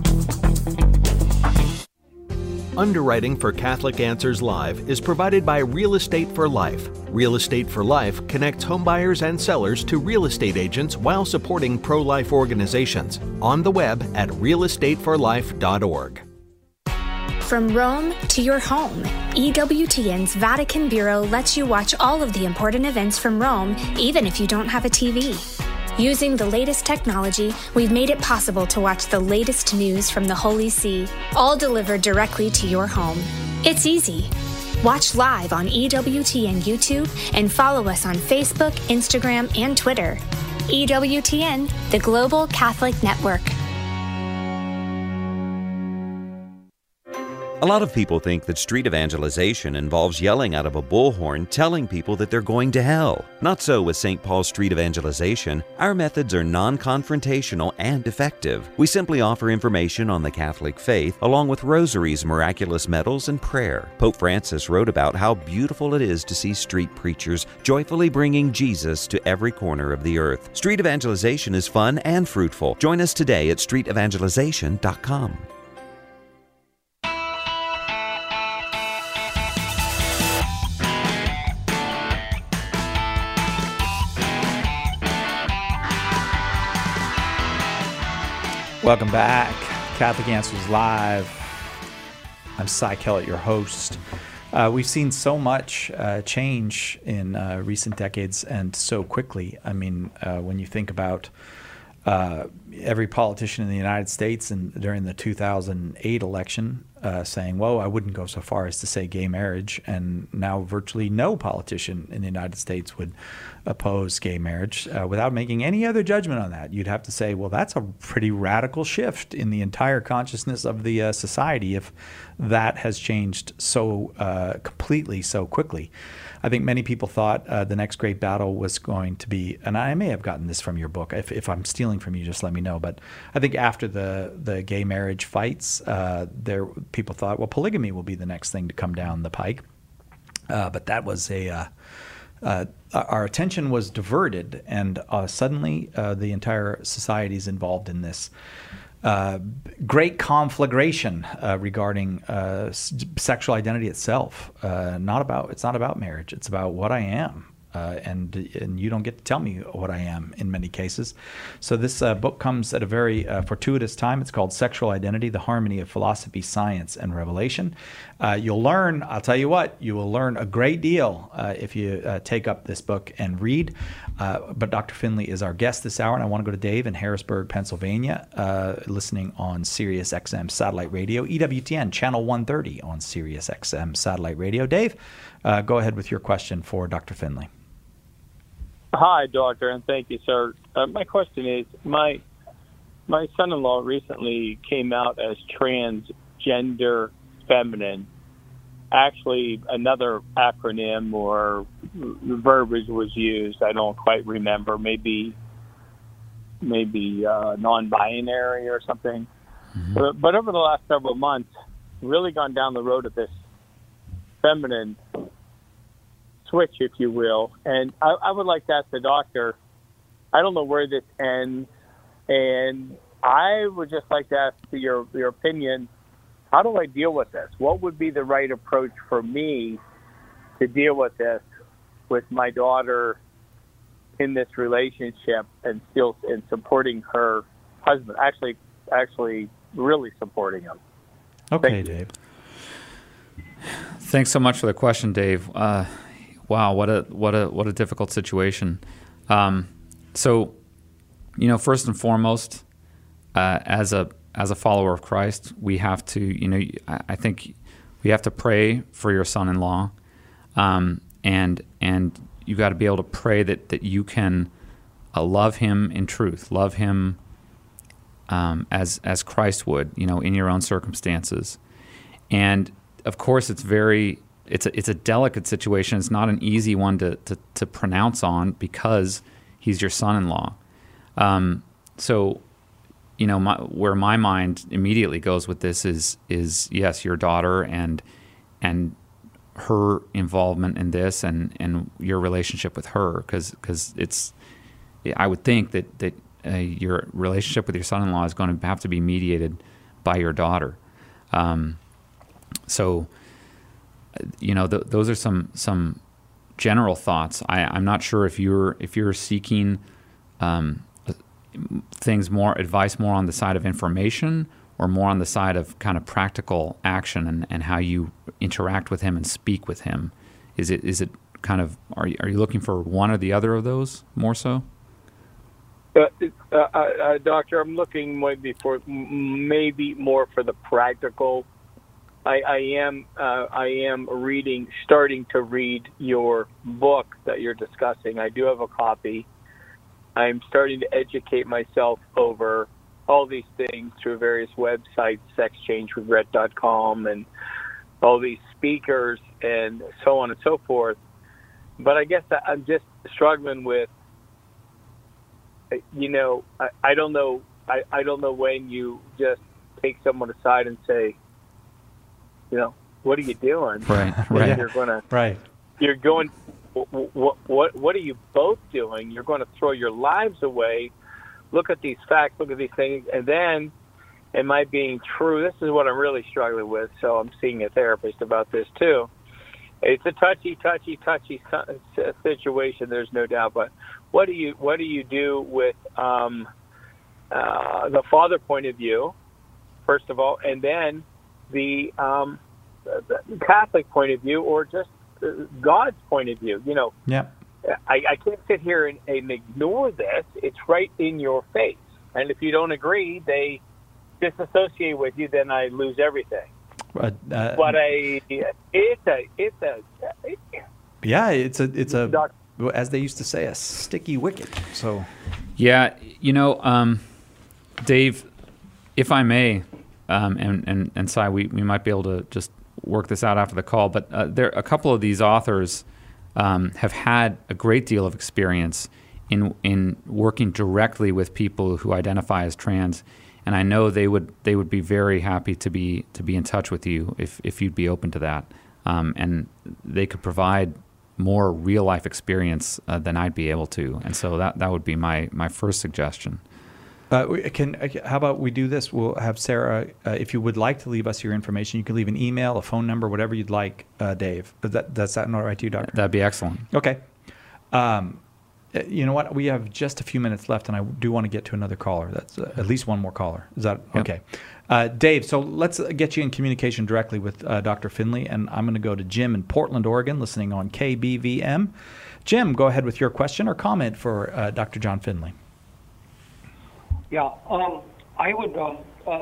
Underwriting for Catholic Answers Live is provided by Real Estate for Life. Real Estate for Life connects homebuyers and sellers to real estate agents while supporting pro-life organizations. On the web at real estate for life dot org. From Rome to your home, E W T N's Vatican Bureau lets you watch all of the important events from Rome, even if you don't have a T V. Using the latest technology, we've made it possible to watch the latest news from the Holy See, all delivered directly to your home. It's easy. Watch live on E W T N YouTube and follow us on Facebook, Instagram, and Twitter. E W T N, the Global Catholic Network. A lot of people think that street evangelization involves yelling out of a bullhorn telling people that they're going to hell. Not so with Saint Paul's Street Evangelization. Our methods are non-confrontational and effective. We simply offer information on the Catholic faith along with rosaries, miraculous medals, and prayer. Pope Francis wrote about how beautiful it is to see street preachers joyfully bringing Jesus to every corner of the earth. Street evangelization is fun and fruitful. Join us today at street evangelization dot com. Welcome back. Catholic Answers Live. I'm Cy Kellett, your host. Uh, we've seen so much uh, change in uh, recent decades and so quickly. I mean, uh, when you think about uh, every politician in the United States and during the two thousand eight election uh, saying, well, I wouldn't go so far as to say gay marriage, and now virtually no politician in the United States would oppose gay marriage uh, without making any other judgment on that. You'd have to say, well, that's a pretty radical shift in the entire consciousness of the uh, society if that has changed so uh, completely so quickly. I think many people thought uh, the next great battle was going to be, and I may have gotten this from your book. If, if I'm stealing from you, just let me know. But I think after the, the gay marriage fights, uh, there people thought, well, polygamy will be the next thing to come down the pike. Uh, but that was a... Uh, Uh, our attention was diverted, and uh, suddenly uh, the entire society is involved in this uh, great conflagration uh, regarding uh, s- sexual identity itself. Uh, not about it's not about marriage; it's about what I am, uh, and and you don't get to tell me what I am in many cases. So this uh, book comes at a very uh, fortuitous time. It's called Sexual Identity: The Harmony of Philosophy, Science, and Revelation. Uh, you'll learn, I'll tell you what, you will learn a great deal uh, if you uh, take up this book and read. Uh, but Doctor Finley is our guest this hour, and I want to go to Dave in Harrisburg, Pennsylvania, uh, listening on Sirius X M Satellite Radio, E W T N, Channel one thirty on Sirius X M Satellite Radio. Dave, uh, go ahead with your question for Doctor Finley. Hi, Doctor, and thank you, sir. Uh, my question is, my my son-in-law recently came out as transgender feminine. Actually, another acronym or verbiage was used. I don't quite remember. Maybe, maybe uh, non-binary or something. Mm-hmm. But, but over the last several months, really gone down the road of this feminine switch, if you will. And I, I would like to ask the doctor, I don't know where this ends, and I would just like to ask for your, your opinion. How do I deal with this? What would be the right approach for me to deal with this, with my daughter in this relationship and still in supporting her husband? Actually, actually, really supporting him. Okay, Dave. Thanks so much for the question, Dave. Uh, wow, what a what a what a difficult situation. Um, so, you know, first and foremost, uh, as a as a follower of Christ, we have to, you know, I think we have to pray for your son-in-law, um, and and you got to be able to pray that that you can uh, love him in truth, love him um, as as Christ would, you know, in your own circumstances. And of course, it's very it's a it's a delicate situation. It's not an easy one to to, to pronounce on because he's your son-in-law. Um, so. You know, my, where my mind immediately goes with this is is yes, your daughter and and her involvement in this and, and your relationship with her, because because it's I would think that that uh, your relationship with your son-in-law is going to have to be mediated by your daughter. Um, so, you know, th- those are some some general thoughts. I, I'm not sure if you're if you're seeking. Um, things more advice more on the side of information or more on the side of kind of practical action and, and how you interact with him and speak with him. Is it is it kind of are you, are you looking for one or the other of those more so? Uh, uh, uh, doctor, I'm looking maybe for maybe more for the practical. I, I am uh, I am reading starting to read your book that you're discussing. I do have a copy. I'm starting to educate myself over all these things through various websites, sex change regret dot com, and all these speakers and so on and so forth. But I guess I'm just struggling with, you know, I, I don't know, I, I don't know when you just take someone aside and say, you know, what are you doing? Right, right. You're gonna, right. You're going. What, what what are you both doing? You're going to throw your lives away. Look at these facts. Look at these things. And then, am I being true? This is what I'm really struggling with. So I'm seeing a therapist about this too. It's a touchy, touchy, touchy situation. There's no doubt. But what do you what do you do with um, uh, the father point of view, first of all, and then the, um, the Catholic point of view, or just God's point of view? You know, yeah. I, I can't sit here and, and ignore this. It's right in your face. And if you don't agree, they disassociate with you, then I lose everything. Uh, uh, but I, it's a, it's a, it, yeah, it's a, it's a, doc- as they used to say, a sticky wicket. So, yeah, you know, um, Dave, if I may, um, and, and, and Cy, we, we might be able to just work this out after the call, but uh, there a couple of these authors um, have had a great deal of experience in in working directly with people who identify as trans, and I know they would they would be very happy to be to be in touch with you if if you'd be open to that, um, and they could provide more real life experience uh, than I'd be able to, and so that that would be my my first suggestion. Uh, we can. How about we do this? We'll have Sarah, uh, if you would like to leave us your information, you can leave an email, a phone number, whatever you'd like, uh, Dave. Does that, does that sound all right to you, Doctor? That'd be excellent. Okay. Um, you know what? We have just a few minutes left, and I do want to get to another caller. That's uh, at least one more caller. Is that yep. okay? Uh, Dave, so let's get you in communication directly with uh, Doctor Finley, and I'm going to go to Jim in Portland, Oregon, listening on K B V M. Jim, go ahead with your question or comment for uh, Doctor John Finley. Yeah, um, I would. Um, uh,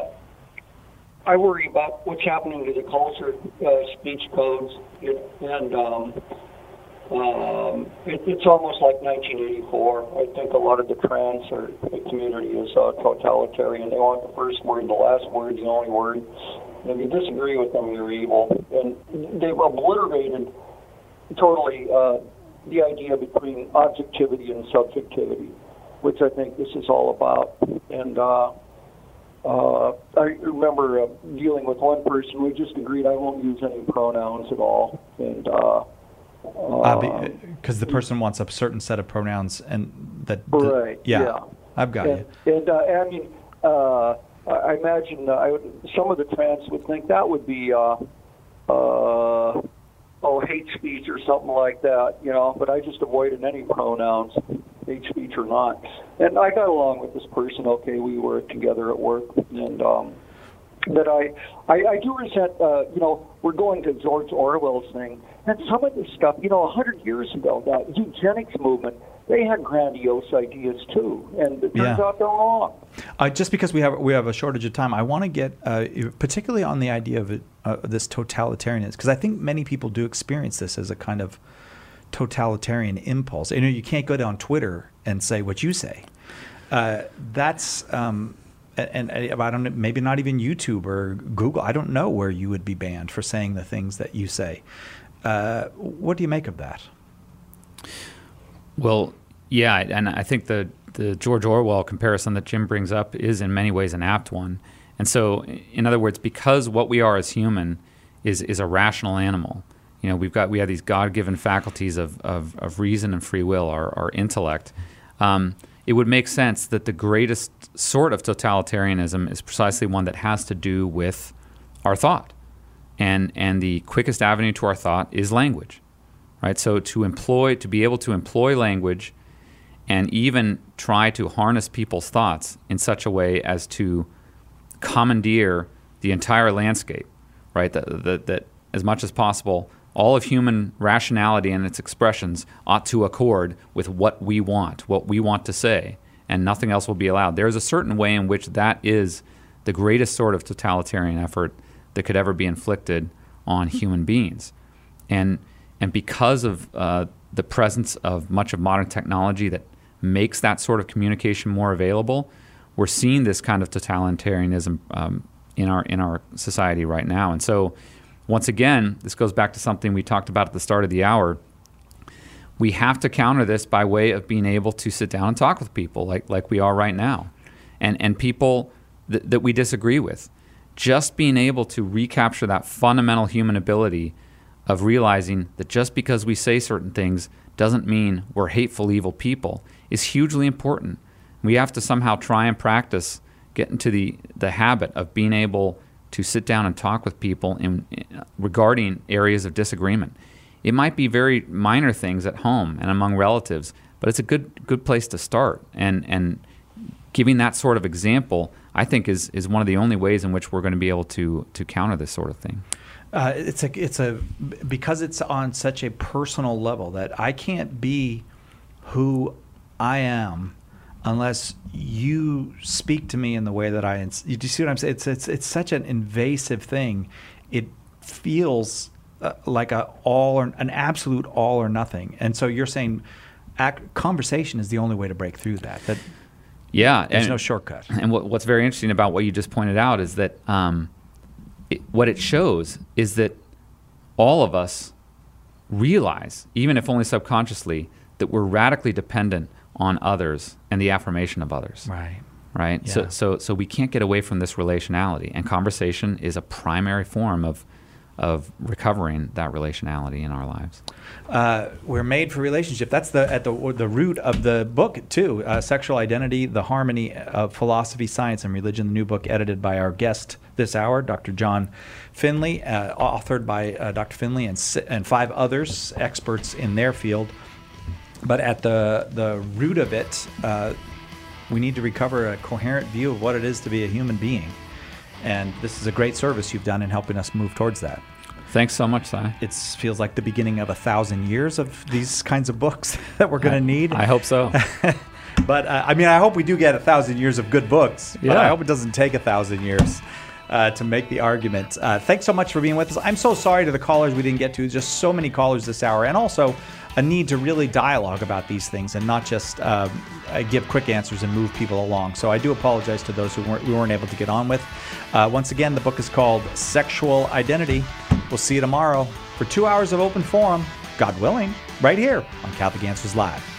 I worry about what's happening to the culture, uh, speech codes, and um, Um, it, it's almost like nineteen eighty-four. I think a lot of the trans or the community is uh, totalitarian. They want the first word, the last word, the only word. And if you disagree with them, you're evil. And they've obliterated totally uh, the idea between objectivity and subjectivity, which I think this is all about. And uh, uh, I remember uh, dealing with one person. We just agreed I won't use any pronouns at all. And uh, because uh, the person wants a certain set of pronouns, and that, that right, yeah, yeah, I've got and, you. And uh, I mean, uh, I imagine uh, I would, some of the trans would think that would be, uh, uh, oh, hate speech or something like that, you know. But I just avoided any pronouns, hate speech or not. And I got along with this person. Okay, we worked together at work, and um, that I, I, I do resent. Uh, you know, we're going to George Orwell's thing. And some of this stuff, you know, a hundred years ago, that eugenics movement, they had grandiose ideas too, and it turns Yeah. out they're wrong. Uh, just because we have we have a shortage of time, I want to get uh, particularly on the idea of it, uh, this totalitarianism, because I think many people do experience this as a kind of totalitarian impulse. You know, you can't go down Twitter and say what you say. Uh, that's um, and, and I don't know, maybe not even YouTube or Google. I don't know where you would be banned for saying the things that you say. Uh, what do you make of that? Well, yeah, and I think the, the George Orwell comparison that Jim brings up is in many ways an apt one. And so, in other words, because what we are as human is is a rational animal, you know, we've got we have these God-given faculties of, of, of reason and free will, our, our intellect. Um, it would make sense that the greatest sort of totalitarianism is precisely one that has to do with our thought. And and the quickest avenue to our thought is language, right? So to employ, to be able to employ language and even try to harness people's thoughts in such a way as to commandeer the entire landscape, right? That, that, that as much as possible, all of human rationality and its expressions ought to accord with what we want, what we want to say, and nothing else will be allowed. There is a certain way in which that is the greatest sort of totalitarian effort that could ever be inflicted on human beings. And and because of uh, the presence of much of modern technology that makes that sort of communication more available, we're seeing this kind of totalitarianism um, in our in our society right now. And so, once again, this goes back to something we talked about at the start of the hour. We have to counter this by way of being able to sit down and talk with people like like we are right now, and and people th- that we disagree with. Just being able to recapture that fundamental human ability of realizing that just because we say certain things doesn't mean we're hateful, evil people is hugely important. We have to somehow try and practice, get into the, the habit of being able to sit down and talk with people in, in, regarding areas of disagreement. It might be very minor things at home and among relatives, but it's a good good place to start. And and giving that sort of example, I think, is is one of the only ways in which we're going to be able to to counter this sort of thing. Uh, it's a it's a because it's on such a personal level that I can't be who I am unless you speak to me in the way that I. You do you see what I'm saying? It's it's it's such an invasive thing. It feels uh, like a all or an absolute all or nothing. And so you're saying, act, conversation is the only way to break through that. That yeah, there's and, no shortcut. And what, what's very interesting about what you just pointed out is that um, it, what it shows is that all of us realize, even if only subconsciously, that we're radically dependent on others and the affirmation of others. Right. Right. Yeah. So, so, so we can't get away from this relationality, and conversation is a primary form of of recovering that relationality in our lives. Uh, we're made for relationship. That's the at the the root of the book too. Uh, Sexual Identity: The Harmony of Philosophy, Science, and Religion. The new book, edited by our guest this hour, Doctor John Finley, uh, authored by uh, Doctor Finley and and five others, experts in their field. But at the the root of it, uh, we need to recover a coherent view of what it is to be a human being. And this is a great service you've done in helping us move towards that. Thanks so much, Si. It feels like the beginning of a thousand years of these kinds of books that we're going to need. I hope so. But, uh, I mean, I hope we do get a thousand years of good books. But Yeah. I hope it doesn't take a thousand years uh, to make the argument. Uh, thanks so much for being with us. I'm so sorry to the callers we didn't get to. Just so many callers this hour. And also, a need to really dialogue about these things and not just uh, give quick answers and move people along. So I do apologize to those who weren't, we weren't able to get on with. Uh, once again, the book is called Sexual Identity. We'll see you tomorrow for two hours of open forum, God willing, right here on Catholic Answers Live.